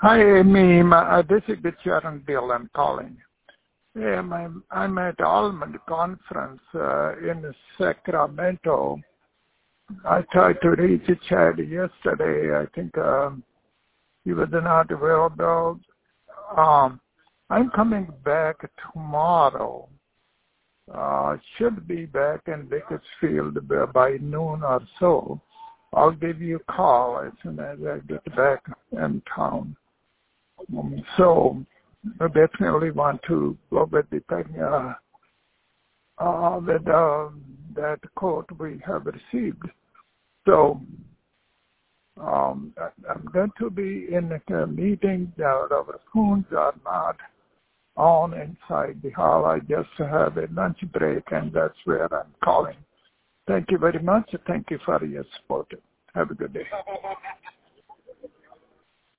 Hi, Amy. This is Bicharan Bill. I'm calling. I'm at Almond Conference in Sacramento. I tried to reach Chad yesterday. I think he was not available. I'm coming back tomorrow. Should be back in Bakersfield by noon or so. I'll give you a call as soon as I get back in town. So I definitely want to go with the that quote we have received. So I'm going to be in a meeting that our phones are not on inside the hall. I just have a lunch break, and that's where I'm calling. Thank you very much. Thank you for your support. Have a good day.